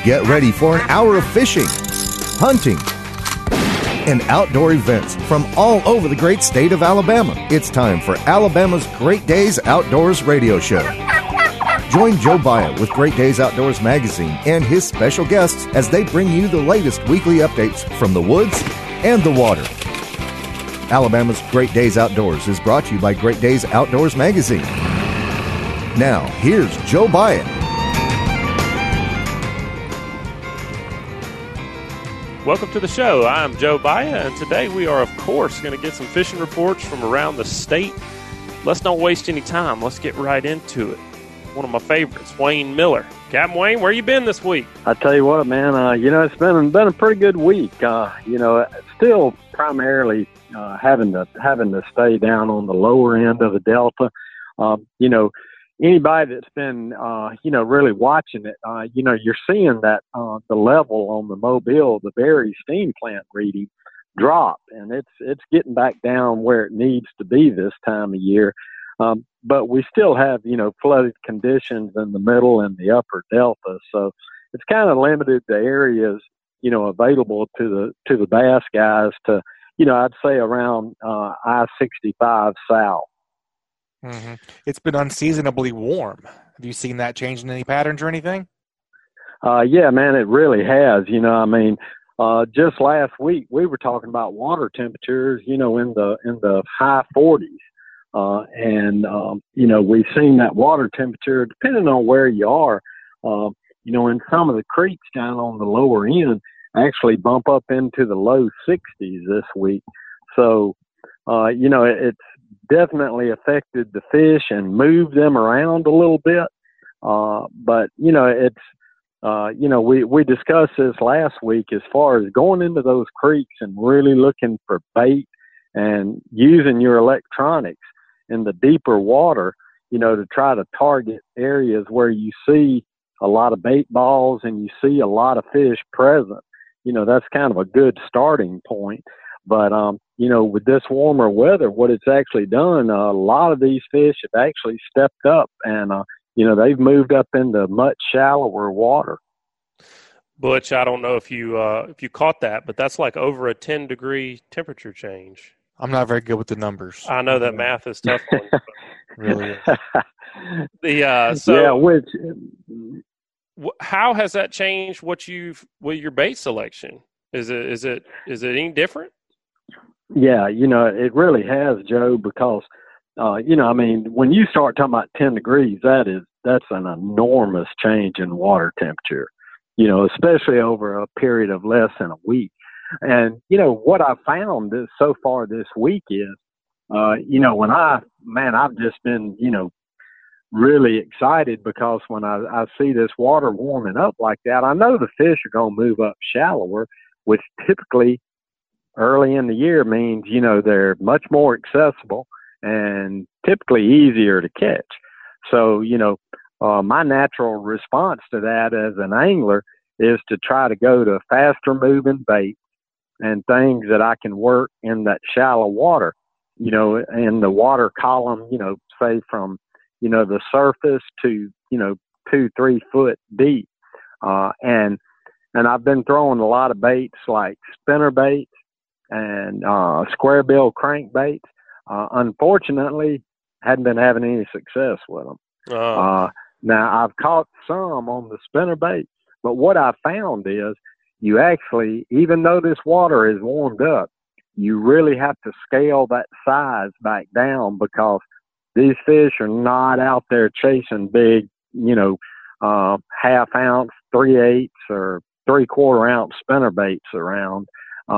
Get ready for an hour of fishing, hunting, and outdoor events from all over the great state of Alabama. It's time for Alabama's Great Days Outdoors radio show. Join Joe Byatt with Great Days Outdoors magazine and his special guests as they bring you the latest weekly updates from the woods and the water. Alabama's Great Days Outdoors is brought to you by Great Days Outdoors magazine. Now, here's Joe Byatt. Welcome to the show. I'm Joe Byatt, and today we are, of course, going to get some fishing reports from around the state. Let's not waste any time. Let's get right into it. One of my favorites, Wayne Miller. Captain Wayne, where you been this week? I tell you what, man, it's been a pretty good week. Still primarily having to stay down on the lower end of the Delta. Anybody that's been, really watching it, you're seeing that the level on the Mobile, the Berry steam plant reading drop, and it's getting back down where it needs to be this time of year. But we still have, flooded conditions in the middle and the upper Delta. So it's kind of limited the areas, available to the bass guys to, I'd say around I-65 south. Mm-hmm. It's been unseasonably warm. Have you seen that change in any patterns or anything? Yeah, man, it really has. Just last week we were talking about water temperatures, in the high 40s. We've seen that water temperature, depending on where you are, in some of the creeks down on the lower end, actually bump up into the low 60s this week. So, it's definitely affected the fish and moved them around a little bit. We discussed this last week as far as going into those creeks and really looking for bait and using your electronics in the deeper water, to try to target areas where you see a lot of bait balls and you see a lot of fish present. That's kind of a good starting point. But, with this warmer weather, what it's actually done, a lot of these fish have actually stepped up and, they've moved up into much shallower water. Butch, I don't know if you caught that, but that's like over a 10-degree temperature change. I'm not very good with the numbers. I know that math is tough on you. Really is. How has that changed with your bait selection? Is it any different? Yeah, it really has, Joe, because, when you start talking about 10 degrees, that's an enormous change in water temperature, especially over a period of less than a week. And, what I found so far this week is, I've just been, really excited because when I see this water warming up like that, I know the fish are going to move up shallower, which typically early in the year means, they're much more accessible and typically easier to catch. So, my natural response to that as an angler is to try to go to faster moving bait and things that I can work in that shallow water, in the water column, say from, the surface to, 2-3 foot deep. And I've been throwing a lot of baits like spinner baits and square bill crankbaits. Unfortunately, hadn't been having any success with them. Now, I've caught some on the spinner bait, but what I found is you actually, even though this water is warmed up, you really have to scale that size back down because these fish are not out there chasing big, half ounce, 3/8 or 3/4 ounce spinner baits around.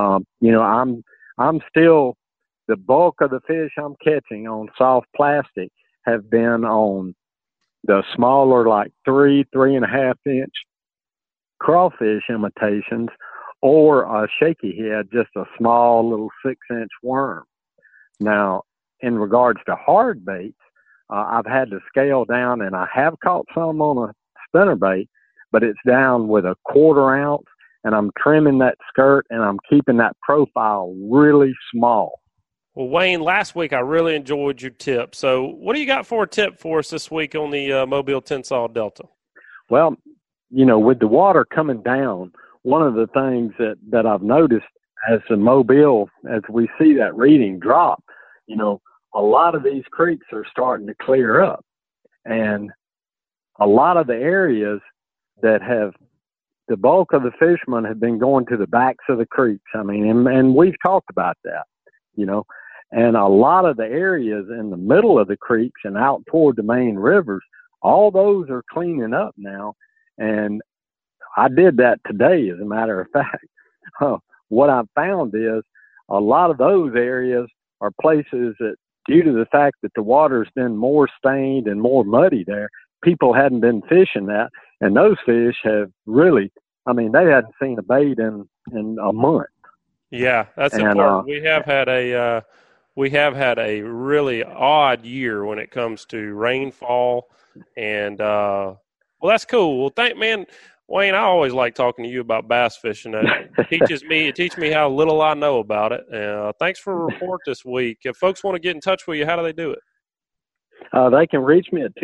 I'm still, the bulk of the fish I'm catching on soft plastic have been on the smaller, like 3.5 inch crawfish imitations, or a shaky head, just a small little 6-inch worm. Now, in regards to hard baits, I've had to scale down, and I have caught some on a spinnerbait, but it's down with a 1/4 ounce, and I'm trimming that skirt, and I'm keeping that profile really small. Well, Wayne, last week I really enjoyed your tip. So what do you got for a tip for us this week on the Mobile Tensas Delta? Well, with the water coming down, one of the things that I've noticed as the Mobile, as we see that reading drop, a lot of these creeks are starting to clear up. And a lot of the areas that have the bulk of the fishermen have been going to the backs of the creeks. I mean, and we've talked about that, and a lot of the areas in the middle of the creeks and out toward the main rivers, all those are cleaning up now. And I did that today, as a matter of fact. What I've found is a lot of those areas are places that, due to the fact that the water's been more stained and more muddy there, people hadn't been fishing that. And those fish have really, they hadn't seen a bait in a month. Yeah, that's important. We have had a really odd year when it comes to rainfall, and that's cool. Well, Wayne, I always like talking to you about bass fishing. It teaches me how little I know about it. Thanks for the report this week. If folks want to get in touch with you, how do they do it? They can reach me at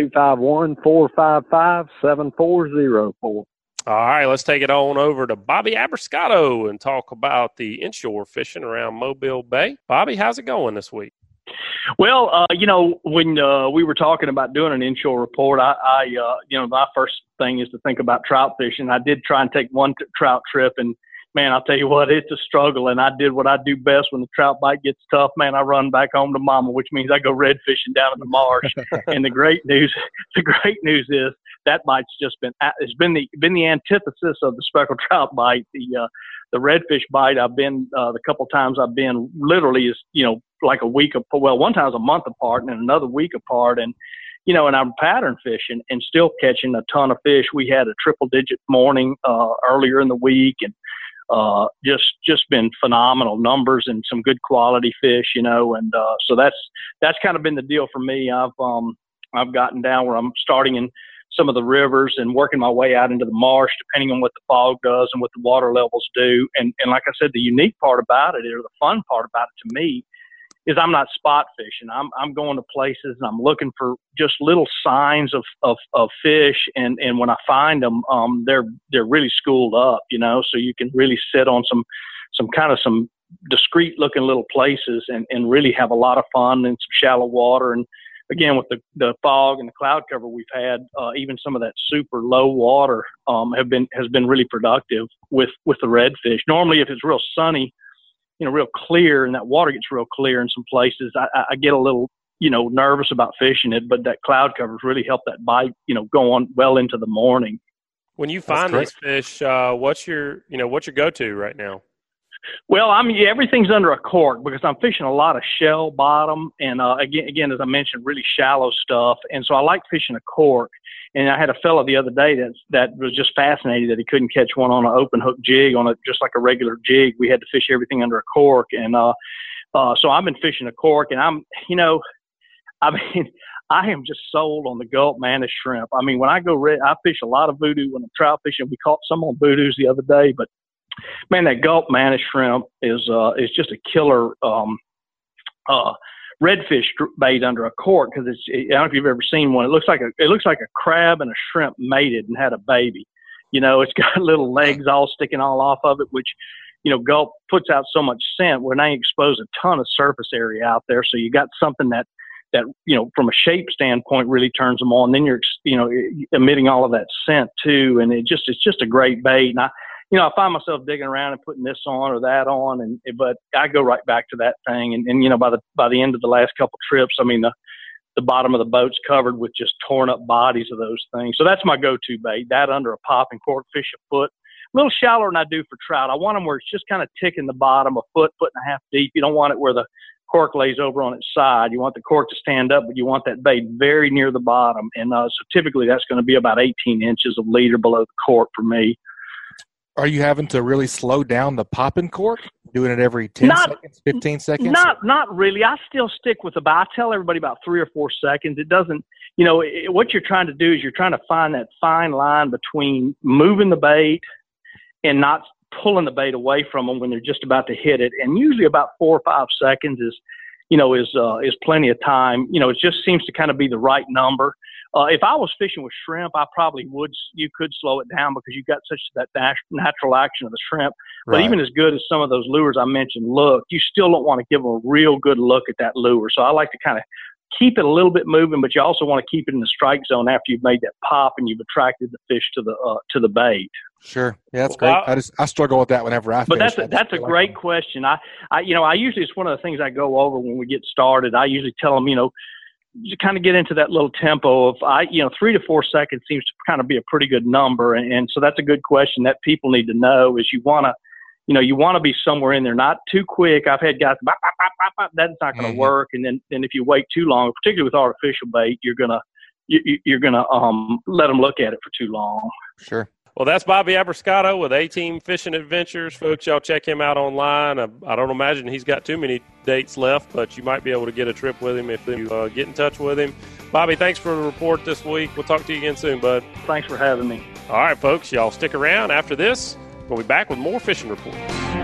251-455-7404. All right, let's take it on over to Bobby Abrascato and talk about the inshore fishing around Mobile Bay. Bobby, how's it going this week? Well, when we were talking about doing an inshore report, my first thing is to think about trout fishing. I did try and take one trout trip, and man, I'll tell you what, it's a struggle. And I did what I do best when the trout bite gets tough. Man, I run back home to mama, which means I go red fishing down in the marsh. And the great news is that bite's just been the antithesis of the speckled trout bite. The redfish bite I've been the couple times I've been literally is like a week one time was a month apart and then another week apart, and and I'm pattern fishing and still catching a ton of fish. We had a triple digit morning earlier in the week, and just been phenomenal numbers and some good quality fish, and so that's kind of been the deal for me. I've gotten down where I'm starting in some of the rivers and working my way out into the marsh, depending on what the fog does and what the water levels do. And like I said, the unique part about it, or the fun part about it to me, is I'm not spot fishing. I'm going to places and I'm looking for just little signs of fish. And when I find them, they're really schooled up, so you can really sit on some discreet looking little places and really have a lot of fun in some shallow water. And again, with the fog and the cloud cover we've had, even some of that super low water has been really productive with the redfish. Normally, if it's real sunny, real clear, and that water gets real clear in some places, I get a little, nervous about fishing it, but that cloud cover's really helped that bite, go on well into the morning. When you find these fish, what's your go-to right now? Well, everything's under a cork because I'm fishing a lot of shell bottom and, again, as I mentioned, really shallow stuff. And so I like fishing a cork. And I had a fella the other day that was just fascinated that he couldn't catch one on an open hook jig just like a regular jig. We had to fish everything under a cork. And, so I've been fishing a cork, and I am just sold on the Gulp Mantis shrimp. When I go I fish a lot of voodoo when I'm trout fishing. We caught some on voodoos the other day, but man, that Gulp Mantis shrimp is just a killer redfish bait under a cork, because I don't know if you've ever seen one. It looks like a crab and a shrimp mated and had a baby. It's got little legs all sticking all off of it, which Gulp puts out so much scent when they expose a ton of surface area out there. So you got something that from a shape standpoint really turns them on. Then you're emitting all of that scent too, and it's just a great bait. And I find myself digging around and putting this on or that on, but I go right back to that thing. And by the end of the last couple trips, the bottom of the boat's covered with just torn up bodies of those things. So that's my go-to bait, that under a popping cork, fish a foot, a little shallower than I do for trout. I want them where it's just kind of ticking the bottom, a foot and a half deep. You don't want it where the cork lays over on its side. You want the cork to stand up, but you want that bait very near the bottom. And so typically that's going to be about 18 inches of leader below the cork for me. Are you having to really slow down the popping cork? Doing it every 10 seconds, 15 seconds? Not really. I still stick with I tell everybody about 3 or 4 seconds. It doesn't, what you're trying to do is you're trying to find that fine line between moving the bait and not pulling the bait away from them when they're just about to hit it. And usually about 4 or 5 seconds is plenty of time. It just seems to kind of be the right number. If I was fishing with shrimp, I probably would. You could slow it down because you've got such that natural action of the shrimp. But even as good as some of those lures I mentioned look, you still don't want to give them a real good look at that lure. So I like to kind of keep it a little bit moving, but you also want to keep it in the strike zone after you've made that pop and you've attracted the fish to the bait. Sure, yeah, that's great. I struggle with that whenever I fish. But that's a great question. I usually, it's one of the things I go over when we get started. I usually tell them, you kind of get into that little tempo of 3 to 4 seconds seems to kind of be a pretty good number, and so that's a good question that people need to know. Is you want to be somewhere in there, not too quick. I've had guys, bop, bop, bop, bop, bop. That's not going to work. And then if you wait too long, particularly with artificial bait, you're gonna let them look at it for too long. Sure. Well, that's Bobby Abrascato with A-Team Fishing Adventures. Folks, y'all check him out online. I don't imagine he's got too many dates left, but you might be able to get a trip with him if you get in touch with him. Bobby, thanks for the report this week. We'll talk to you again soon, bud. Thanks for having me. All right, folks, y'all stick around. After this, we'll be back with more Fishing Reports.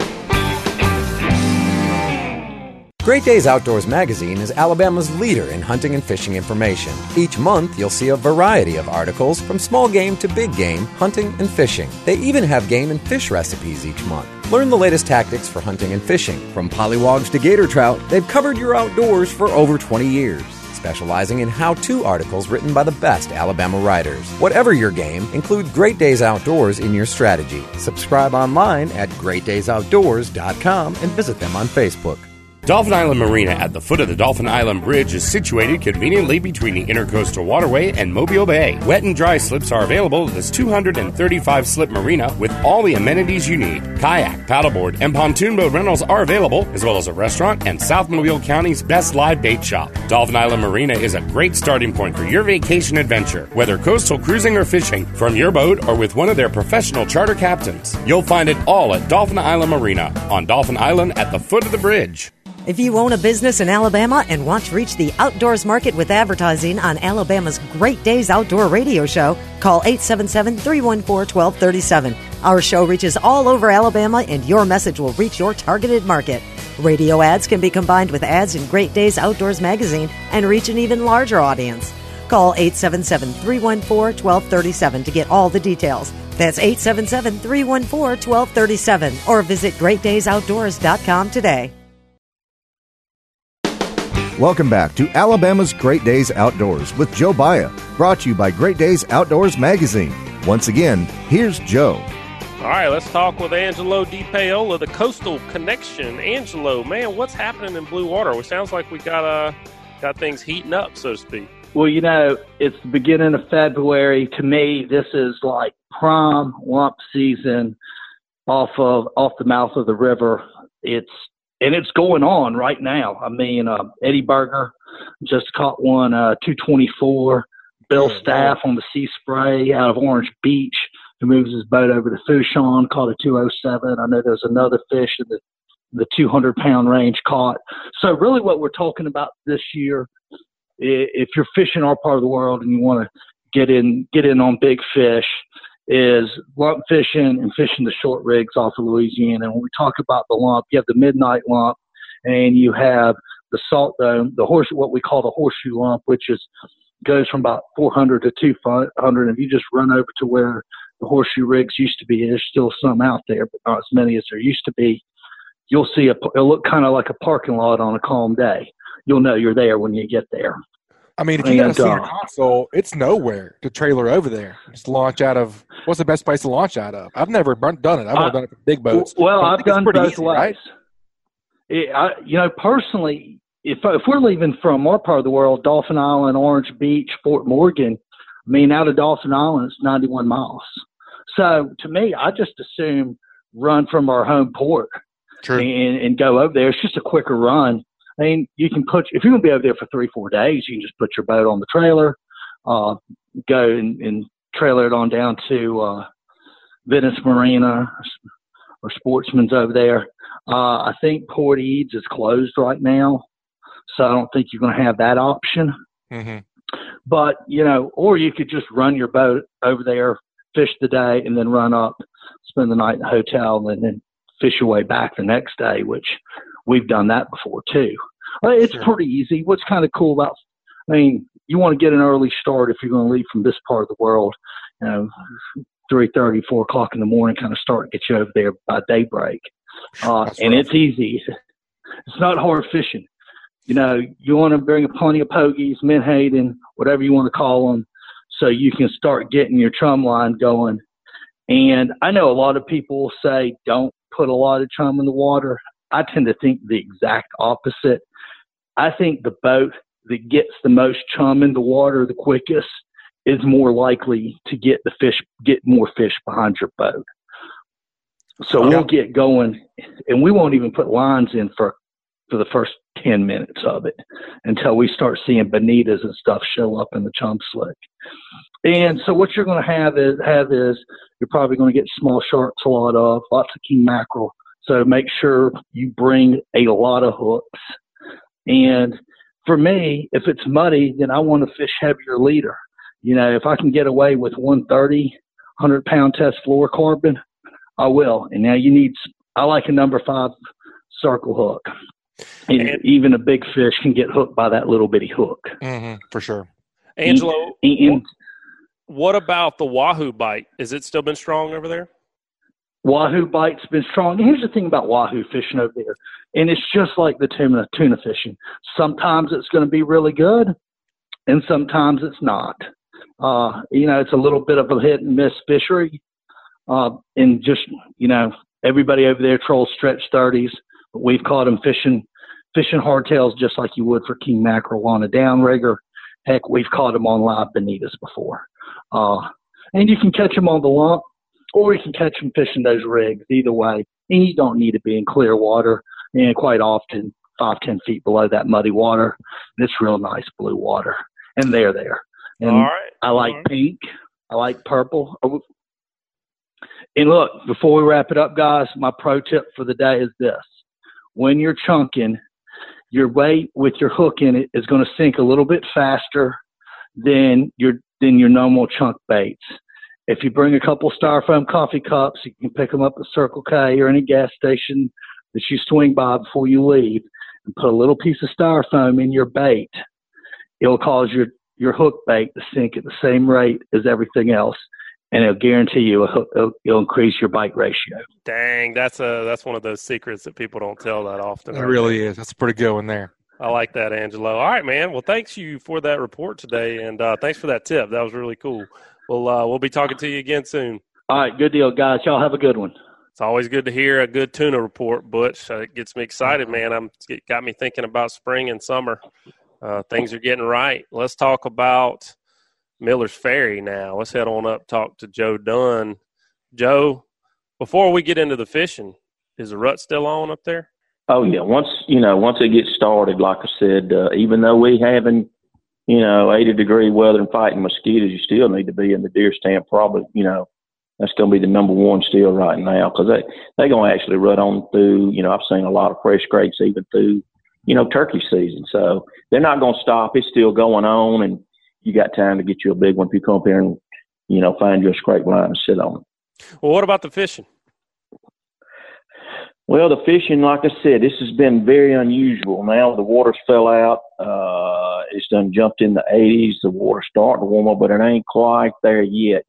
Great Days Outdoors magazine is Alabama's leader in hunting and fishing information. Each month, you'll see a variety of articles from small game to big game, hunting and fishing. They even have game and fish recipes each month. Learn the latest tactics for hunting and fishing. From pollywogs to gator trout, they've covered your outdoors for over 20 years. Specializing in how-to articles written by the best Alabama writers. Whatever your game, include Great Days Outdoors in your strategy. Subscribe online at greatdaysoutdoors.com and visit them on Facebook. Dauphin Island Marina at the foot of the Dauphin Island Bridge is situated conveniently between the Intercoastal Waterway and Mobile Bay. Wet and dry slips are available at this 235-slip marina with all the amenities you need. Kayak, paddleboard, and pontoon boat rentals are available, as well as a restaurant and South Mobile County's best live bait shop. Dauphin Island Marina is a great starting point for your vacation adventure, whether coastal cruising or fishing, from your boat or with one of their professional charter captains. You'll find it all at Dauphin Island Marina on Dauphin Island at the foot of the bridge. If you own a business in Alabama and want to reach the outdoors market with advertising on Alabama's Great Days Outdoor Radio Show, call 877-314-1237. Our show reaches all over Alabama, and your message will reach your targeted market. Radio ads can be combined with ads in Great Days Outdoors magazine and reach an even larger audience. Call 877-314-1237 to get all the details. That's 877-314-1237, or visit GreatDaysOutdoors.com today. Welcome back to Alabama's Great Days Outdoors with Joe Baia, brought to you by Great Days Outdoors magazine. Once again, here's Joe. All right, let's talk with Angelo DiPaola, the Coastal Connection. Angelo, man, what's happening in Blue Water? It sounds like we got things heating up, so to speak. Well, it's the beginning of February. To me, this is like prime lump season off the mouth of the river. It's going on right now. I mean, Eddie Berger just caught one, 224. Bill Staff on the Sea Spray out of Orange Beach, who moves his boat over to Fouchon, caught a 207. I know there's another fish in the 200-pound range caught. So really what we're talking about this year, if you're fishing our part of the world and you want to get in on big fish, is lump fishing and fishing the short rigs off of Louisiana. And when we talk about the lump, you have the midnight lump and you have the salt dome, what we call the horseshoe lump, which goes from about 400 to 200. If you just run over to where the horseshoe rigs used to be, there's still some out there, but not as many as there used to be. You'll see it'll look kind of like a parking lot on a calm day. You'll know you're there when you get there. I mean, if you got a center console, it's nowhere to trailer over there. Just launch out of – what's the best place to launch out of? I've never done it. I've never done it for big boats. Well, I've done both ways. Right? Personally, if we're leaving from our part of the world, Dauphin Island, Orange Beach, Fort Morgan, I mean, out of Dauphin Island, it's 91 miles. So, to me, I just assume run from our home port and go over there. It's just a quicker run. I mean, you can if you're going to be over there for 3-4 days, you can just put your boat on the trailer, go and trailer it on down to Venice Marina or Sportsman's over there. I think Port Eads is closed right now, so I don't think you're going to have that option. Mm-hmm. But, or you could just run your boat over there, fish the day, and then run up, spend the night in the hotel, and then fish your way back the next day, which we've done that before too. It's pretty easy. What's kind of cool about, you want to get an early start if you're going to leave from this part of the world. 3:30, 4 o'clock in the morning, kind of start to get you over there by daybreak. And it's easy. It's not hard fishing. You want to bring plenty of pogies, menhaden, whatever you want to call them, so you can start getting your chum line going. And I know a lot of people say don't put a lot of chum in the water. I tend to think the exact opposite. I think the boat that gets the most chum in the water the quickest is more likely to get more fish behind your boat. So we'll get going, and we won't even put lines in for the first 10 minutes of it until we start seeing bonitas and stuff show up in the chum slick. And so what you're going to have is you're probably going to get small sharks, lots of king mackerel. So make sure you bring a lot of hooks. And for me, if it's muddy, then I want to fish heavier leader. If I can get away with 130, 100-pound test fluorocarbon, I will. And now I like a number 5 circle hook. And even a big fish can get hooked by that little bitty hook. Mm-hmm, for sure. Angelo, what about the wahoo bite? Has it still been strong over there? Wahoo bite's been strong. And here's the thing about wahoo fishing over there. And it's just like the tuna fishing. Sometimes it's going to be really good, and sometimes it's not. It's a little bit of a hit and miss fishery. And just, everybody over there trolls stretch 30s, but we've caught them fishing hardtails just like you would for king mackerel on a downrigger. Heck, we've caught them on live bonitas before. And you can catch them on the lump, or you can catch them fishing those rigs, either way. And you don't need to be in clear water. And quite often, 5-10 feet below that muddy water, it's real nice blue water. And they're there. And all right. I like pink. I like purple. And look, before we wrap it up, guys, my pro tip for the day is this. When you're chunking, your weight with your hook in it is going to sink a little bit faster than your normal chunk baits. If you bring a couple styrofoam coffee cups, you can pick them up at Circle K or any gas station that you swing by before you leave, and put a little piece of styrofoam in your bait. It'll cause your hook bait to sink at the same rate as everything else, and it'll guarantee you it'll increase your bite ratio. Dang, that's one of those secrets that people don't tell that often. It really is. That's a pretty good one there. I like that, Angelo. All right, man. Well, thanks you for that report today, and thanks for that tip. That was really cool. We'll be talking to you again soon. All right, good deal, guys. Y'all have a good one. It's always good to hear a good tuna report, Butch. It gets me excited, man. It got me thinking about spring and summer. Things are getting right. Let's talk about Miller's Ferry now. Let's head on up, talk to Joe Dunn. Joe, before we get into the fishing, is the rut still on up there? Oh, yeah. Once it gets started, like I said, even though we having, 80-degree weather and fighting mosquitoes, you still need to be in the deer stand. Probably, that's going to be the number one still right now, because they're going to actually rut on through, I've seen a lot of fresh scrapes even through, turkey season. So they're not going to stop. It's still going on, and you got time to get you a big one if you come up here and, find you a scrape line and sit on it. Well, what about the fishing? Well, the fishing, like I said, this has been very unusual. Now the water's fell out. It's done jumped in the 80s. The water's starting to warm up, but it ain't quite there yet,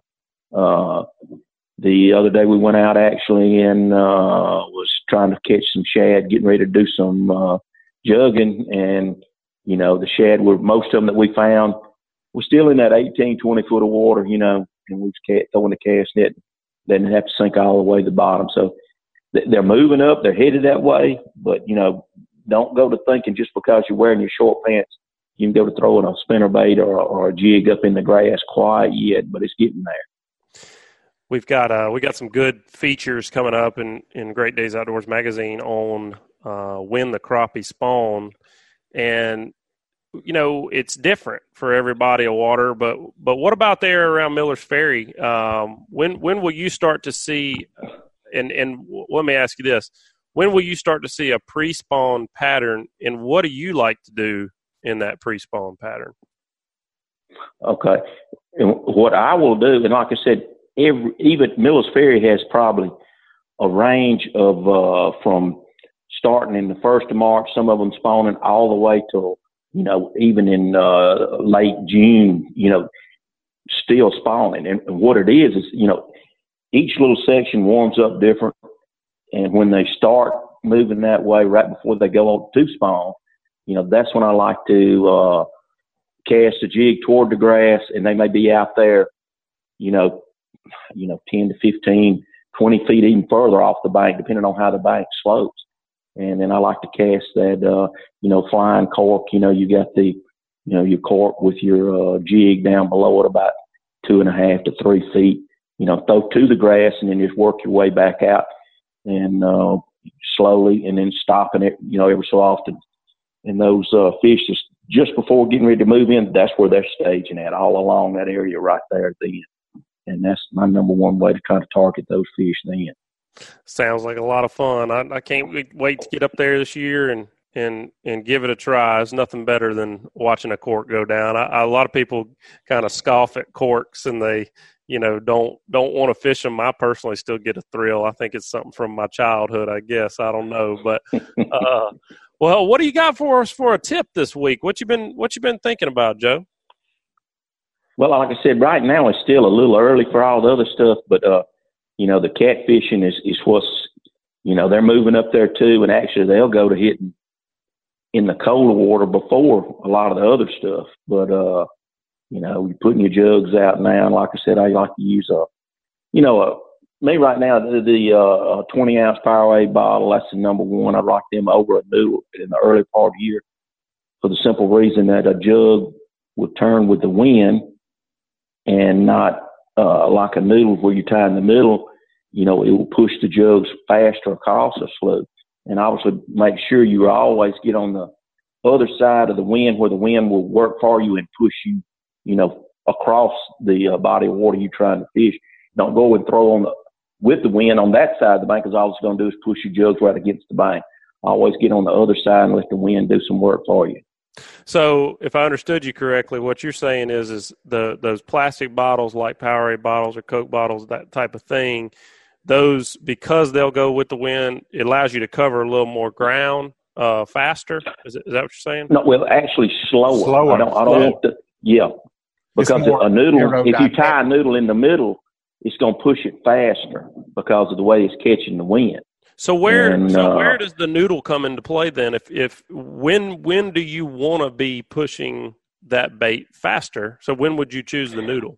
The other day we went out actually and was trying to catch some shad, getting ready to do some jugging. And, the shad were most of them that we found were still in that 18, 20 foot of water, and we was throwing the cast net. They didn't have to sink all the way to the bottom. So they're moving up. They're headed that way. But, don't go to thinking just because you're wearing your short pants, you can go to throwing a spinnerbait or a jig up in the grass quite yet, but it's getting there. We've got we got some good features coming up in Great Days Outdoors magazine on when the crappie spawn, and it's different for every body of water. But what about there around Miller's Ferry? When will you start to see? And let me ask you this: when will you start to see a pre-spawn pattern? And what do you like to do in that pre-spawn pattern? Okay, and what I will do, and like I said, even Miller's Ferry has probably a range of from starting in the 1st of March, some of them spawning all the way till even in late June, still spawning. And what it is, each little section warms up different. And when they start moving that way right before they go on to spawn, that's when I like to cast a jig toward the grass, and they may be out there, 10 to 15, 20 feet even further off the bank, depending on how the bank slopes. And then I like to cast that, flying cork. You got your cork with your jig down below it about 2.5 to 3 feet. Throw to the grass and then just work your way back out and slowly, and then stopping it, every so often. And those fish just before getting ready to move in, that's where they're staging at, all along that area right there at the end. And that's my number one way to kind of target those fish then. Sounds like a lot of fun. I can't wait to get up there this year and give it a try. It's nothing better than watching a cork go down. A lot of people kind of scoff at corks, and they, don't want to fish them. I personally still get a thrill. I think it's something from my childhood, I guess. I don't know, but well, what do you got for us for a tip this week? What you been thinking about, Joe? Well, like I said, right now it's still a little early for all the other stuff, but the catfishing is what's, they're moving up there too, and actually they'll go to hitting in the colder water before a lot of the other stuff. But, you're putting your jugs out now, and like I said, I like to use me right now, the 20-ounce Powerade bottle, that's the number one. I rock them over a noodle in the early part of the year for the simple reason that a jug would turn with the wind and not like a noodle where you tie in the middle, it will push the jugs faster across a slope. And obviously make sure you always get on the other side of the wind where the wind will work for you and push you, across the body of water you're trying to fish. Don't go and throw with the wind on that side of the bank, because all it's going to do is push your jugs right against the bank. Always get on the other side and let the wind do some work for you. So if I understood you correctly, what you're saying is those plastic bottles like Powerade bottles or Coke bottles, that type of thing, those, because they'll go with the wind, it allows you to cover a little more ground faster. Is that what you're saying? No, well, actually slower. I don't want to, yeah. Because a noodle, if you tie a noodle in the middle, it's going to push it faster because of the way it's catching the wind. So where does the noodle come into play then? When do you want to be pushing that bait faster? So when would you choose the noodle?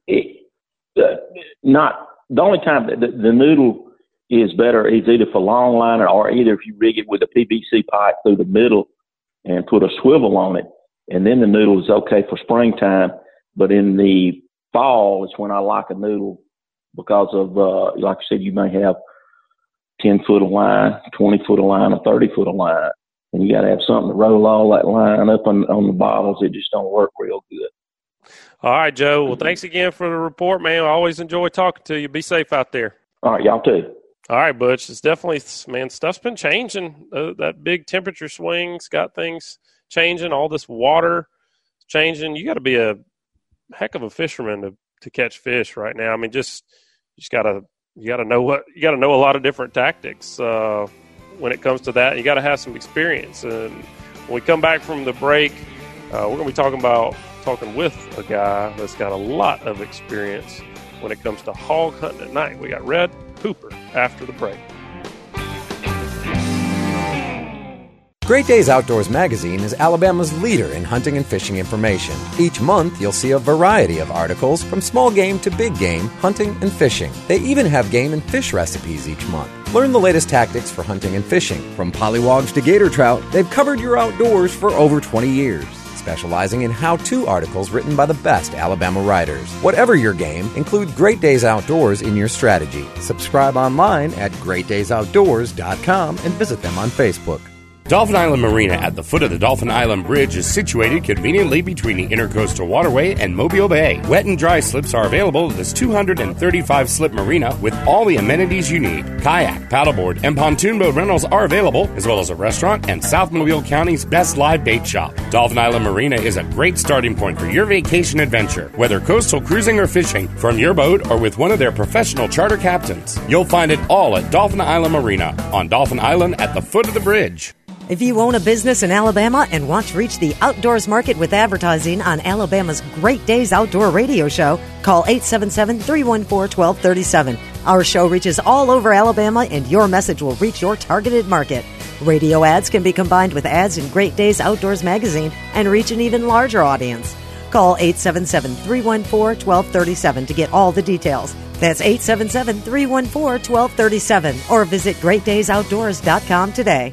Not the only time the noodle is better is either for long liner, or either if you rig it with a PVC pipe through the middle and put a swivel on it, and then the noodle is okay for springtime. But in the fall is when I like a noodle because of like I said, you may have 10-foot of line, 20-foot of line, or 30-foot of line. And you got to have something to roll all that line up on the bottles. It just don't work real good. All right, Joe. Well, thanks again for the report, man. I always enjoy talking to you. Be safe out there. All right, y'all too. All right, Butch. It's definitely, man, stuff's been changing. That big temperature swing's got things changing. All this water changing. You got to be a heck of a fisherman to catch fish right now. I mean, you got to know a lot of different tactics when it comes to that. You got to have some experience. And when we come back from the break, we're going to be talking with a guy that's got a lot of experience when it comes to hog hunting at night. We got Red Hooper after the break. Great Days Outdoors magazine is Alabama's leader in hunting and fishing information. Each month, you'll see a variety of articles from small game to big game, hunting and fishing. They even have game and fish recipes each month. Learn the latest tactics for hunting and fishing. From pollywogs to gator trout, they've covered your outdoors for over 20 years. Specializing in how-to articles written by the best Alabama writers. Whatever your game, include Great Days Outdoors in your strategy. Subscribe online at greatdaysoutdoors.com and visit them on Facebook. Dolphin Island Marina at the foot of the Dolphin Island Bridge is situated conveniently between the Intercoastal Waterway and Mobile Bay. Wet and dry slips are available at this 235-slip marina with all the amenities you need. Kayak, paddleboard, and pontoon boat rentals are available, as well as a restaurant and South Mobile County's best live bait shop. Dolphin Island Marina is a great starting point for your vacation adventure, whether coastal cruising or fishing, from your boat or with one of their professional charter captains. You'll find it all at Dolphin Island Marina on Dolphin Island at the foot of the bridge. If you own a business in Alabama and want to reach the outdoors market with advertising on Alabama's Great Days Outdoor Radio Show, call 877-314-1237. Our show reaches all over Alabama, and your message will reach your targeted market. Radio ads can be combined with ads in Great Days Outdoors magazine and reach an even larger audience. Call 877-314-1237 to get all the details. That's 877-314-1237 or visit GreatDaysOutdoors.com today.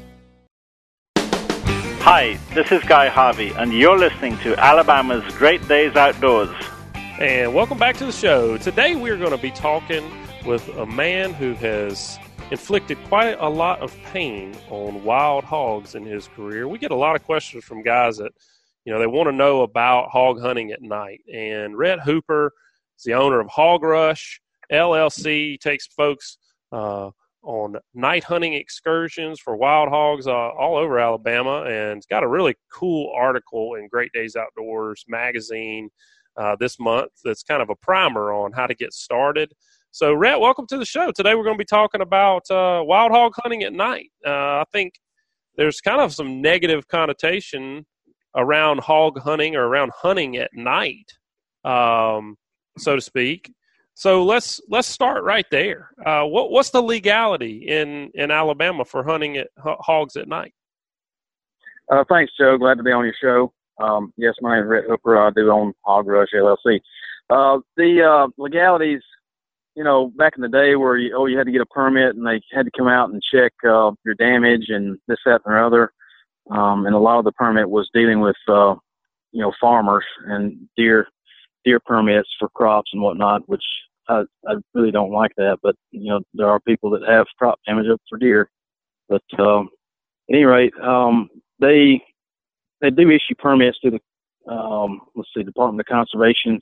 Hi, this is Guy Harvey, and you're listening to Alabama's Great Days Outdoors. And welcome back to the show. Today we're going to be talking with a man who has inflicted quite a lot of pain on wild hogs in his career. We get a lot of questions from guys that, they want to know about hog hunting at night. And Rhett Hooper is the owner of Hog Rush LLC. He takes folks on night hunting excursions for wild hogs all over Alabama, and it's got a really cool article in Great Days Outdoors magazine this month that's kind of a primer on how to get started. So, Rhett, welcome to the show. Today we're going to be talking about wild hog hunting at night. I think there's kind of some negative connotation around hog hunting or around hunting at night, so to speak. So let's start right there. What's the legality in Alabama for hunting hogs at night? Thanks, Joe. Glad to be on your show. Yes, my name is Rhett Hooper. I do own Hog Rush LLC. The legalities, back in the day where you had to get a permit and they had to come out and check your damage and this, that, and the other. And a lot of the permit was dealing with farmers and deer permits for crops and whatnot, which I really don't like that. But, there are people that have crop damage up for deer. But at any rate, they do issue permits to the, Department of Conservation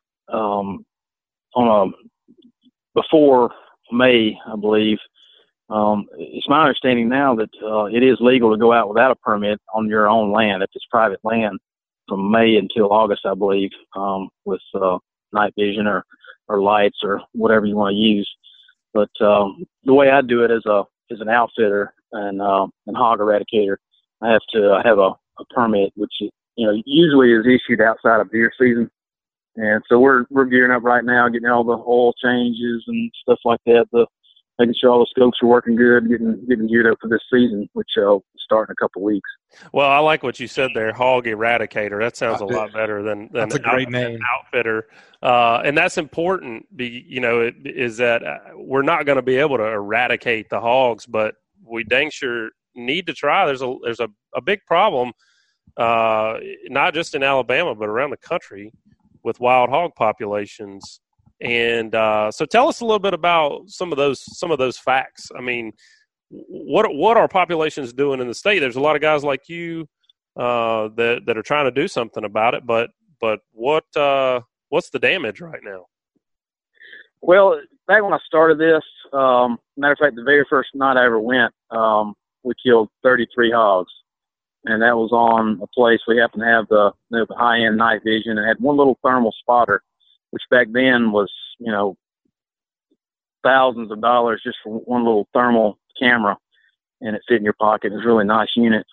before May, I believe. It's my understanding now that it is legal to go out without a permit on your own land, if it's private land, from May until August, I believe, with night vision or lights or whatever you want to use. But the way I do it as an outfitter and hog eradicator, I have to have a permit, which usually is issued outside of deer season. And so we're gearing up right now, getting all the oil changes and stuff like that, making sure all the scopes are working good, getting geared up for this season, which will start in a couple of weeks. Well, I like what you said there, hog eradicator. That sounds a lot better than that's a great name. Outfitter. And that's important. Is that we're not going to be able to eradicate the hogs, but we dang sure need to try. There's a big problem, not just in Alabama but around the country with wild hog populations. And so tell us a little bit about some of those facts. I mean, what are populations doing in the state? There's a lot of guys like you that are trying to do something about it, but what's the damage right now? Well, back when I started this, matter of fact, the very first night I ever went, we killed 33 hogs, and that was on a place we happened to have the high-end night vision and had one little thermal spotter, which back then was, thousands of dollars just for one little thermal camera, and it fit in your pocket. It was a really nice unit.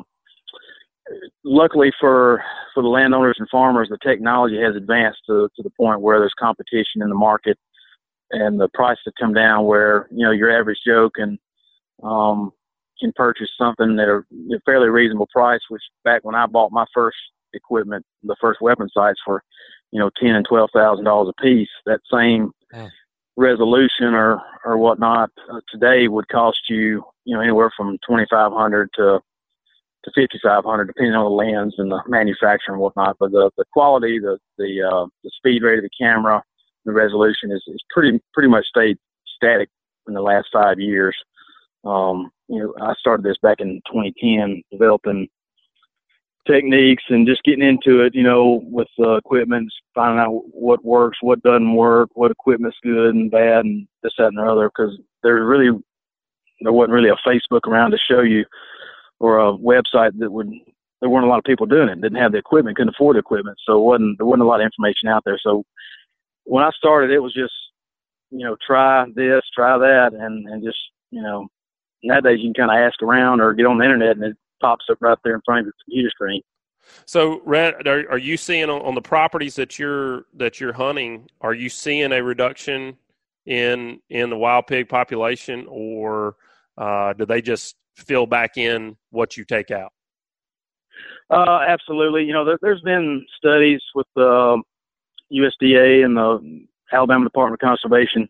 Luckily for the landowners and farmers, the technology has advanced to the point where there's competition in the market, and the price has come down where, your average Joe can purchase something at a fairly reasonable price, which back when I bought my first equipment, the first weapon sights for, $10,000 and $12,000 a piece, that same resolution or whatnot today would cost you, anywhere from $2,500 to $5,500, depending on the lens and the manufacturer and whatnot. But the quality, the speed rate of the camera, the resolution is pretty much stayed static in the last 5 years. I started this back in 2010, developing techniques and just getting into it, with equipment, finding out what works, what doesn't work, what equipment's good and bad, and this, that, and the other, because there wasn't really a Facebook around to show you, or a website there weren't a lot of people doing it, didn't have the equipment, couldn't afford the equipment, so there wasn't a lot of information out there. So when I started, it was just, try this, try that, and just, nowadays you can kind of ask around or get on the internet, and pops up right there in front of your computer screen. So, Rhett, are you seeing on the properties that you're hunting? Are you seeing a reduction in the wild pig population, or do they just fill back in what you take out? Absolutely. You know, there's been studies with the USDA and the Alabama Department of Conservation,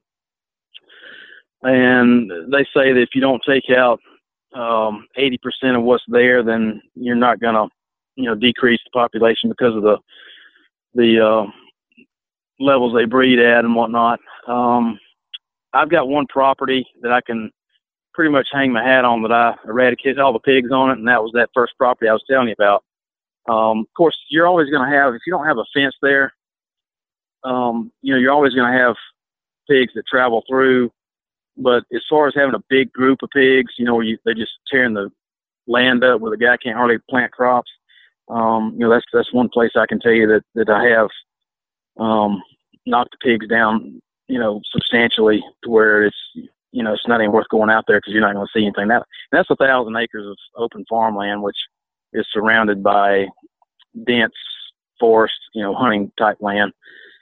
and they say that if you don't take out 80% of what's there, then you're not going to, you know, decrease the population because of the levels they breed at and whatnot. I've got one property that I can pretty much hang my hat on that I eradicated all the pigs on it, and that was that first property I was telling you about. Of course, you're always going to have, if you don't have a fence there, you know, you're always going to have pigs that travel through. But as far as having a big group of pigs, you know, where they're just tearing the land up where the guy can't hardly plant crops, you know, that's one place I can tell you that I have knocked the pigs down, you know, substantially to where it's, you know, it's not even worth going out there because you're not going to see anything. That's 1,000 acres of open farmland, which is surrounded by dense forest, you know, hunting type land.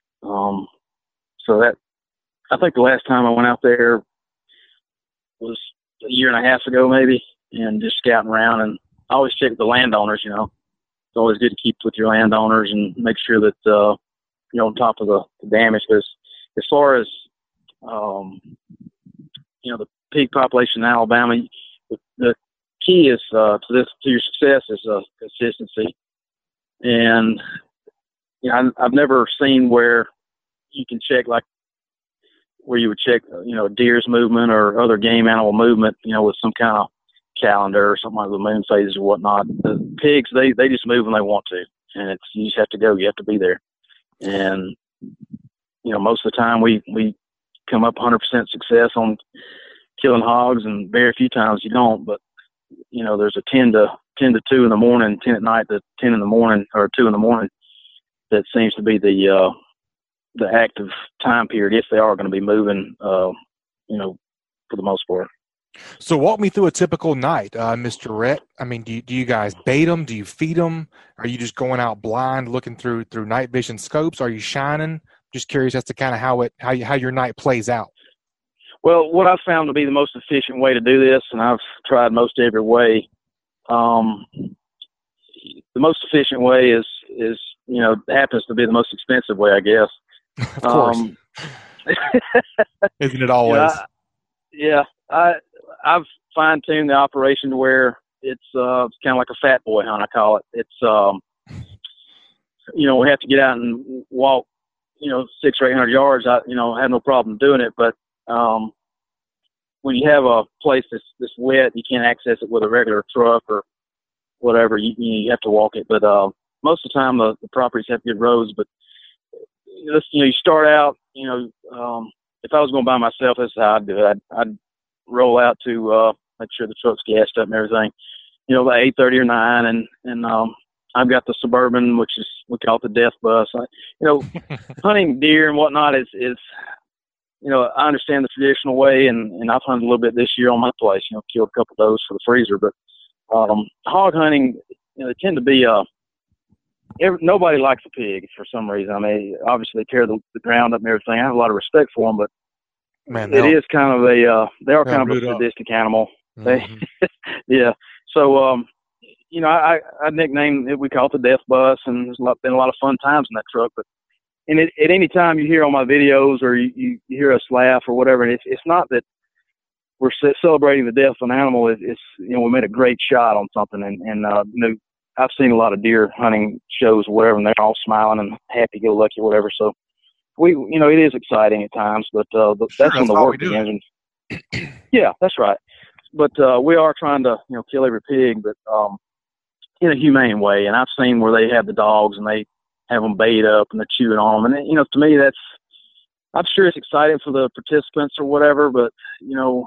So that, I think the last time I went out there was a year and a half ago maybe, and just scouting around, and I always check with the landowners, you know. It's always good to keep with your landowners and make sure that, you know, on top of the damage. Because as far as, you know, the pig population in Alabama, the key is to your success is consistency. And you know, I've never seen where you can check like where you would check, you know, deer's movement or other game animal movement, you know, with some kind of calendar or something like the moon phases or whatnot. The pigs, they just move when they want to, and you just have to go. You have to be there. And you know, most of the time we come up 100% success on killing hogs, and very few times you don't. But you know, there's a 10 to 2 in the morning, 10 at night to 10 in the morning, or 2 in the morning. That seems to be the active time period if they are going to be moving, you know, for the most part. So walk me through a typical night, Mr. Rhett. I mean, do you guys bait them? Do you feed them? Are you just going out blind, looking through night vision scopes? Are you shining? Just curious as to kind of how your night plays out. Well, what I've found to be the most efficient way to do this, and I've tried most every way, the most efficient way is you know, happens to be the most expensive way, I guess. Of course. Isn't it always? Yeah. I've fine-tuned the operation to where it's kind of like a fat boy hunt, I call it. It's, you know, we have to get out and walk, you know, 600 or 800 yards. I have no problem doing it. But when you have a place that's wet, you can't access it with a regular truck or whatever. You have to walk it. But most of the time, the properties have good roads. But you know, you start out. You know, if I was going by myself, that's how I'd do it. I'd roll out to make sure the truck's gassed up and everything. You know, by 8:30 or 9, and I've got the Suburban, which is, we call it the death bus. You know, hunting deer and whatnot is, you know, I understand the traditional way, and I've hunted a little bit this year on my place. You know, killed a couple of those for the freezer. But hog hunting, you know, they tend to be nobody likes a pig for some reason. I mean, obviously they tear the ground up and everything. I have a lot of respect for them, but man, it is kind of they are kind of a sadistic animal. Mm-hmm. Yeah. So, you know, I nicknamed it, we call it the death bus, and there's been a lot of fun times in that truck. But at any time you hear on my videos or you hear us laugh or whatever, it's not that we're celebrating the death of an animal. It's you know, we made a great shot on something, and you know, I've seen a lot of deer hunting shows or whatever, and they're all smiling and happy-go-lucky or whatever. So you know, it is exciting at times, but that's when the work begins. Yeah, that's right. But we are trying to, you know, kill every pig, but in a humane way. And I've seen where they have the dogs and they have them bait up and they're chewing on them. And, you know, to me, I'm sure it's exciting for the participants or whatever, but, you know,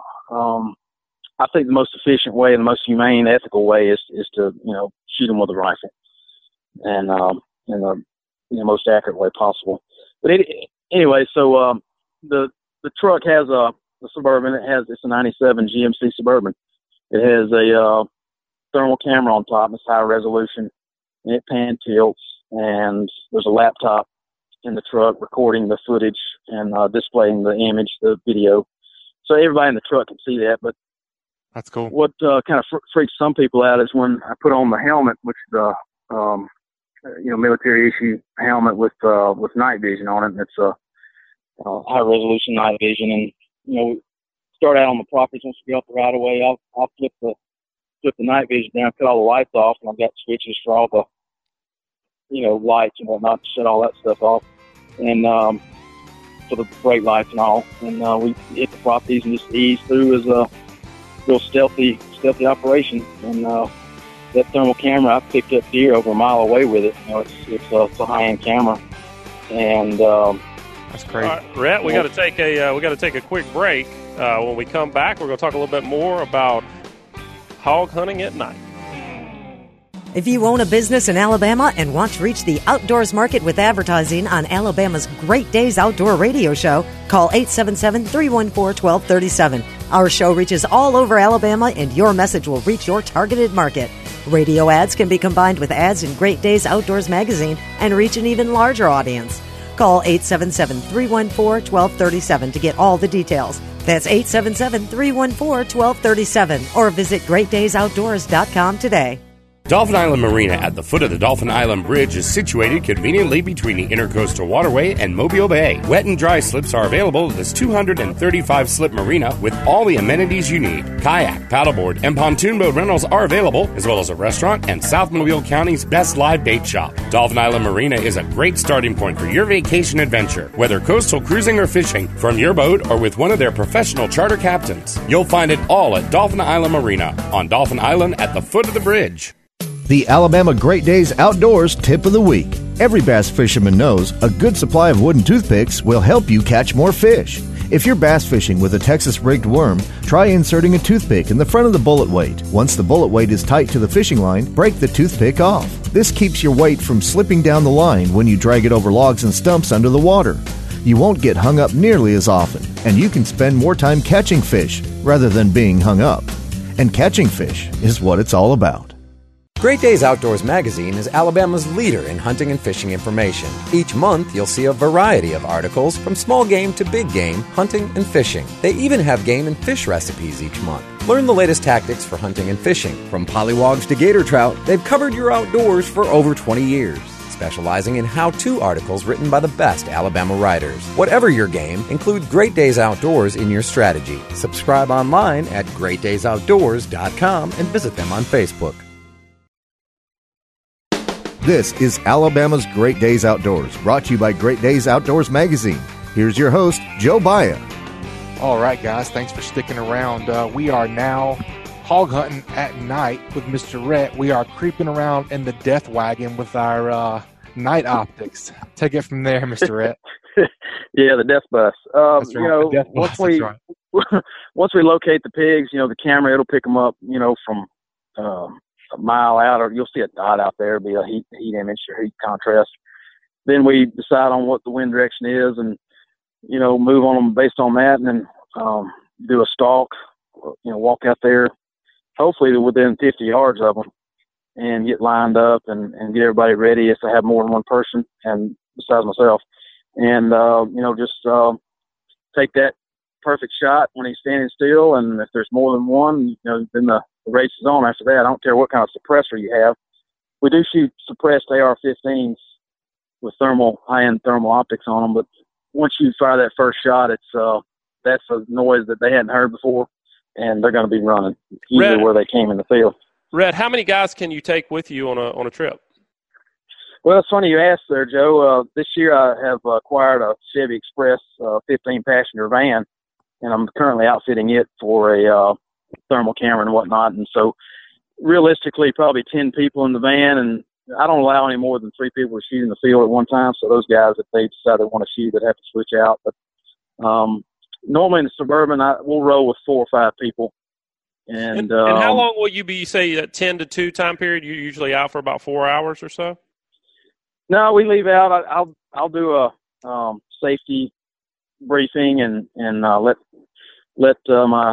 I think the most efficient way and the most humane, ethical way is to, you know, shoot them with a rifle and in the most accurate way possible. But anyway, so the truck has the Suburban. It's a '97 GMC Suburban. It has a thermal camera on top. It's high resolution, and it pan tilts, and there's a laptop in the truck recording the footage and displaying the image, the video. So everybody in the truck can see that. But that's cool. What kind of freaks some people out is when I put on the helmet, which is the military issue helmet with night vision on it. And it's a high resolution night vision, and start out on the properties. Once we get up the right of way, I'll flip the night vision down, cut all the lights off, and I've got switches for all the lights and whatnot to shut all that stuff off, and for the brake lights and all. And we hit the properties and just ease through as a real stealthy operation. And that thermal camera, I picked up deer over a mile away with it. It's a high-end camera, and that's great. All right, Rhett, we got to take a quick break. When we come back, we're going to talk a little bit more about hog hunting at night. If you own a business in Alabama and want to reach the outdoors market with advertising on Alabama's Great Days Outdoor Radio Show, call 877-314-1237. Our show reaches all over Alabama, and your message will reach your targeted market. Radio ads can be combined with ads in Great Days Outdoors magazine and reach an even larger audience. Call 877-314-1237 to get all the details. That's 877-314-1237, or visit GreatDaysOutdoors.com today. Dolphin Island Marina at the foot of the Dolphin Island Bridge is situated conveniently between the Intercoastal Waterway and Mobile Bay. Wet and dry slips are available at this 235-slip marina with all the amenities you need. Kayak, paddleboard, and pontoon boat rentals are available, as well as a restaurant and South Mobile County's best live bait shop. Dolphin Island Marina is a great starting point for your vacation adventure, whether coastal cruising or fishing, from your boat or with one of their professional charter captains. You'll find it all at Dolphin Island Marina on Dolphin Island at the foot of the bridge. The Alabama Great Days Outdoors Tip of the Week. Every bass fisherman knows a good supply of wooden toothpicks will help you catch more fish. If you're bass fishing with a Texas rigged worm, try inserting a toothpick in the front of the bullet weight. Once the bullet weight is tight to the fishing line, break the toothpick off. This keeps your weight from slipping down the line when you drag it over logs and stumps under the water. You won't get hung up nearly as often, and you can spend more time catching fish rather than being hung up. And catching fish is what it's all about. Great Days Outdoors magazine is Alabama's leader in hunting and fishing information. Each month, you'll see a variety of articles from small game to big game, hunting and fishing. They even have game and fish recipes each month. Learn the latest tactics for hunting and fishing. From pollywogs to gator trout, they've covered your outdoors for over 20 years. Specializing in how-to articles written by the best Alabama writers. Whatever your game, include Great Days Outdoors in your strategy. Subscribe online at GreatDaysOutdoors.com and visit them on Facebook. This is Alabama's Great Days Outdoors, brought to you by Great Days Outdoors magazine. Here's your host, Joe Baia. All right, guys, thanks for sticking around. We are now hog hunting at night with Mr. Rhett. We are creeping around in the death wagon with our night optics. Take it from there, Mr. Rhett. Yeah, the death bus. That's right, Once we locate the pigs, the camera, it'll pick them up, from a mile out, or you'll see a dot out there, be a heat image or heat contrast. Then we decide on what the wind direction is, and move on them based on that, and then do a stalk. Walk out there, hopefully within 50 yards of them, and get lined up and get everybody ready if I have more than one person, and besides myself, and just take that perfect shot when he's standing still, and if there's more than one, then the race is on after that. I don't care what kind of suppressor you have. We do shoot suppressed AR-15s with high-end thermal optics on them, but once you fire that first shot, that's a noise that they hadn't heard before, and they're going to be running usually where they came in the field. Rhett, how many guys can you take with you on a trip? Well, it's funny you asked there, Joe. This year I have acquired a Chevy Express 15-passenger van, and I'm currently outfitting it for a thermal camera and whatnot. And so realistically, probably 10 people in the van, and I don't allow any more than 3 people to shoot in the field at one time. So those guys, if they decide they want to shoot, they'd have to switch out. But normally in the Suburban, we'll roll with 4 or 5 people. And how long will you be, you say, at 10 to 2 time period? You're usually out for about 4 hours or so? No, we leave out. I'll do a safety briefing and let my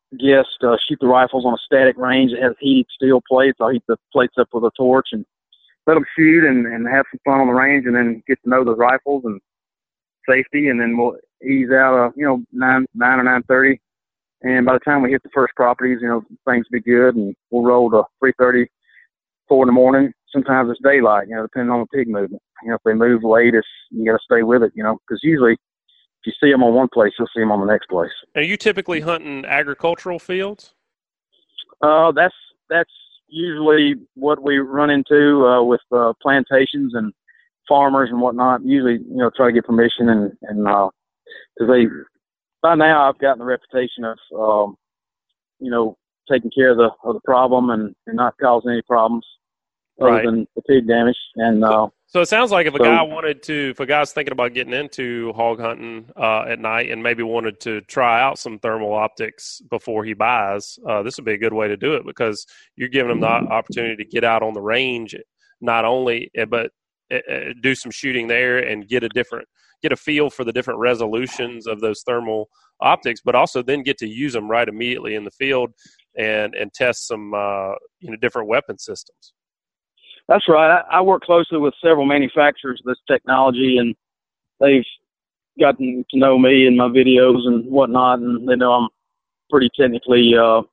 guests shoot the rifles on a static range that has heated steel plates. I'll heat the plates up with a torch and let them shoot and have some fun on the range, and then get to know the rifles and safety, and then we'll ease out, 9 or 9:30. And by the time we hit the first properties, things will be good, and we'll roll to 3:30, 4 in the morning. Sometimes it's daylight, depending on the pig movement. If they move late, you got to stay with it, because usually if you see them on one place, you'll see them on the next place. Are you typically hunting agricultural fields? That's usually what we run into with plantations and farmers and whatnot. Usually, try to get permission and because by now I've gotten the reputation of taking care of the problem and not causing any problems other than the pig damage. And so it sounds like if a guy's thinking about getting into hog hunting at night and maybe wanted to try out some thermal optics before he buys, this would be a good way to do it, because you're giving him the opportunity to get out on the range, not only but do some shooting there and get a feel for the different resolutions of those thermal optics, but also then get to use them right immediately in the field and test some different weapon systems. That's right. I work closely with several manufacturers of this technology, and they've gotten to know me and my videos and whatnot, and they know I'm pretty technically,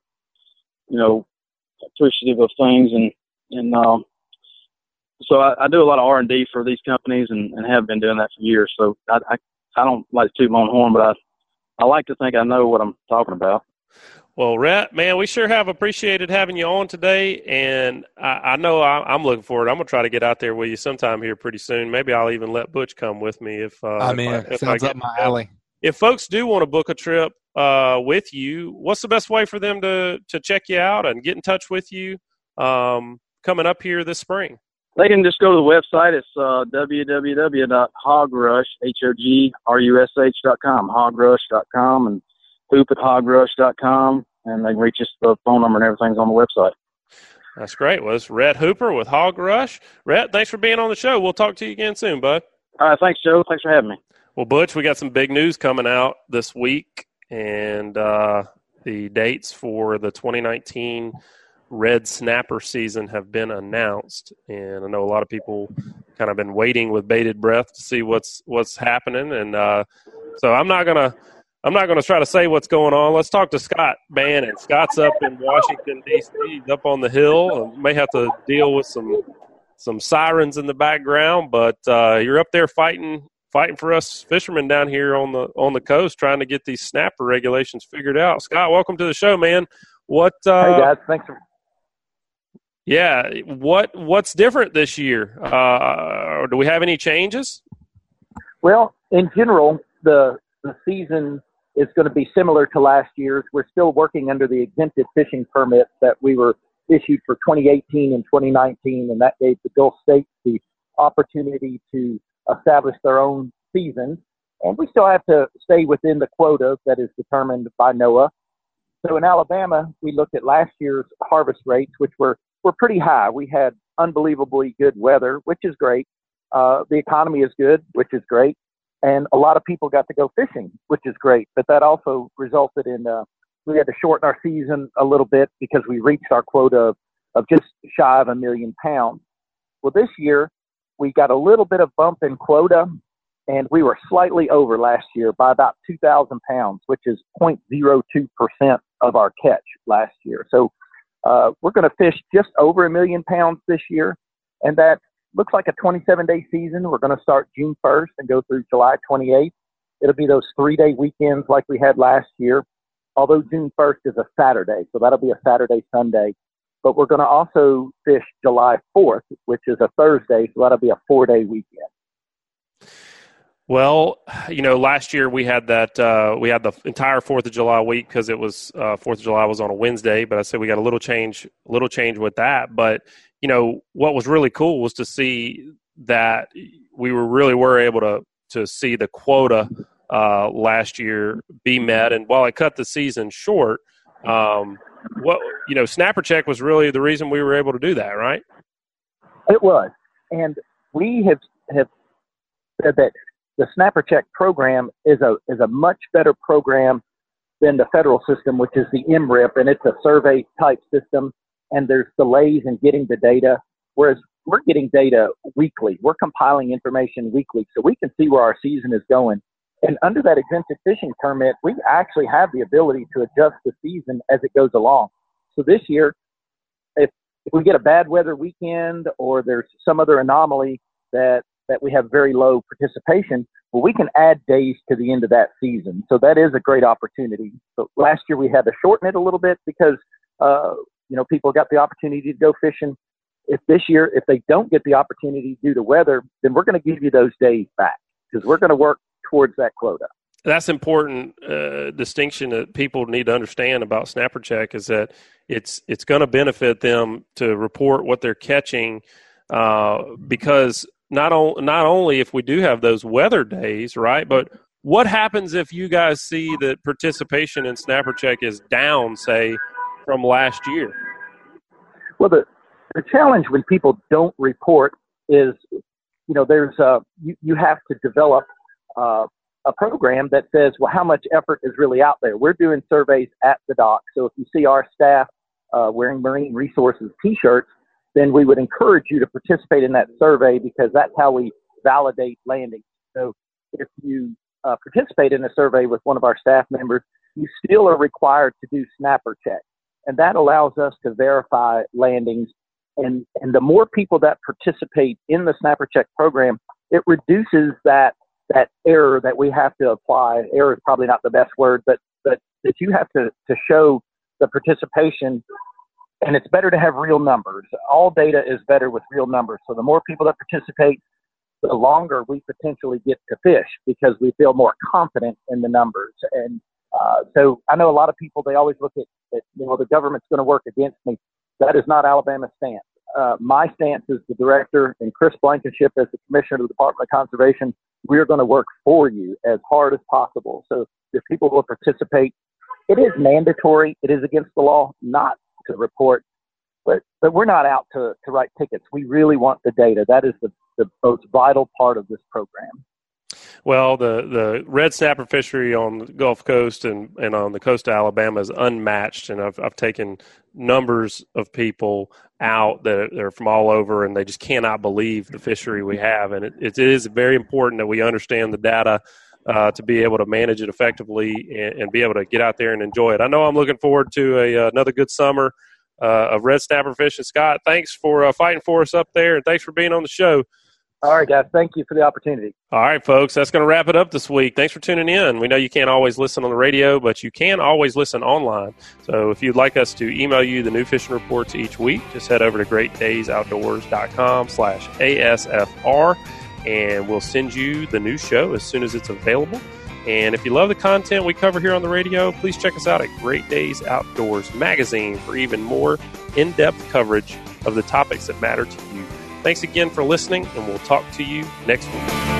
appreciative of things, and so I do a lot of R&D for these companies and have been doing that for years. So I don't like to toot my own horn, but I like to think I know what I'm talking about. Well, Rhett, man, we sure have appreciated having you on today, and I know I'm looking forward. I'm going to try to get out there with you sometime here pretty soon. Maybe I'll even let Butch come with me if sounds up my alley. If folks do want to book a trip with you, what's the best way for them to check you out and get in touch with you coming up here this spring? They can just go to the website. It's www.hogrush, HOGRUSH.com, hogrush.com, and hoop at hogrush.com, and they can reach us. The phone number and everything's on the website. That's great. Well, it's Rhett Hooper with Hog Rush. Rhett, thanks for being on the show. We'll talk to you again soon, bud. All right, thanks, Joe. Thanks for having me. Well, Butch, we got some big news coming out this week, and the dates for the 2019 red snapper season have been announced, and I know a lot of people kind of been waiting with bated breath to see what's happening, and so I'm not gonna try to say what's going on. Let's talk to Scott Bannon. Scott's up in Washington D.C. He's up on the hill, and may have to deal with some sirens in the background, but you're up there fighting for us fishermen down here on the coast, trying to get these snapper regulations figured out. Scott, welcome to the show, man. Hey guys, thanks for. Yeah, what's different this year? Do we have any changes? Well, in general, the season is going to be similar to last year's. We're still working under the exempted fishing permits that we were issued for 2018 and 2019, and that gave the Gulf states the opportunity to establish their own season. And we still have to stay within the quota that is determined by NOAA. So in Alabama, we looked at last year's harvest rates, which were pretty high. We had unbelievably good weather, which is great. The economy is good, which is great. And a lot of people got to go fishing, which is great. But that also resulted in we had to shorten our season a little bit because we reached our quota of just shy of 1 million pounds. Well, this year, we got a little bit of bump in quota, and we were slightly over last year by about 2,000 pounds, which is 0.02% of our catch last year. So we're going to fish just over 1 million pounds this year, and that looks like a 27-day season. We're going to start June 1st and go through July 28th. It'll be those 3-day weekends like we had last year, although June 1st is a Saturday, so that'll be a Saturday, Sunday. But we're going to also fish July 4th, which is a Thursday, so that'll be a 4-day weekend. Well, last year we had that we had the entire 4th of July week because it was 4th of July was on a Wednesday, but I said we got a little change with that. But what was really cool was to see that we were able to see the quota last year be met, and while it cut the season short, Snapper Check was really the reason we were able to do that, right? It was, and we have said that the Snapper Check program is a much better program than the federal system, which is the MRIP, and it's a survey type system, and there's delays in getting the data, whereas we're getting data weekly. We're compiling information weekly, so we can see where our season is going. And under that exempted fishing permit, we actually have the ability to adjust the season as it goes along. So this year, if we get a bad weather weekend or there's some other anomaly that we have very low participation, well, we can add days to the end of that season. So that is a great opportunity. So last year we had to shorten it a little bit because, people got the opportunity to go fishing. If this year, if they don't get the opportunity due to weather, then we're going to give you those days back because we're going to work towards that quota. That's important distinction that people need to understand about Snapper Check is that it's going to benefit them to report what they're catching because not only if we do have those weather days, right, but what happens if you guys see that participation in Snapper Check is down, say, from last year? Well, the challenge when people don't report is, there's you have to develop a program that says, well, how much effort is really out there? We're doing surveys at the dock. So if you see our staff wearing Marine Resources T-shirts, then we would encourage you to participate in that survey because that's how we validate landings. So if you participate in a survey with one of our staff members, you still are required to do Snapper Check. And that allows us to verify landings. And the more people that participate in the Snapper Check program, it reduces that error that we have to apply. Error is probably not the best word, but that you have to show the participation. And it's better to have real numbers. All data is better with real numbers. So the more people that participate, the longer we potentially get to fish because we feel more confident in the numbers. And so I know a lot of people, they always look at the government's going to work against me. That is not Alabama's stance. My stance as the director and Chris Blankenship as the commissioner of the Department of Conservation, we're going to work for you as hard as possible. So if people will participate, it is mandatory. It is against the law not to report, but we're not out to write tickets. We really want the data. That is the most vital part of this program. Well, the red snapper fishery on the Gulf Coast and on the coast of Alabama is unmatched, and I've taken numbers of people out that are from all over, and they just cannot believe the fishery we have. And it is very important that we understand the data to be able to manage it effectively and be able to get out there and enjoy it. I know I'm looking forward to another good summer of red snapper fishing. Scott, thanks for fighting for us up there, and thanks for being on the show. All right, guys. Thank you for the opportunity. All right, folks. That's going to wrap it up this week. Thanks for tuning in. We know you can't always listen on the radio, but you can always listen online. So if you'd like us to email you the new fishing reports each week, just head over to greatdaysoutdoors.com/ASFR, and we'll send you the new show as soon as it's available. And if you love the content we cover here on the radio, please check us out at Great Days Outdoors Magazine for even more in-depth coverage of the topics that matter to you. Thanks again for listening, and we'll talk to you next week.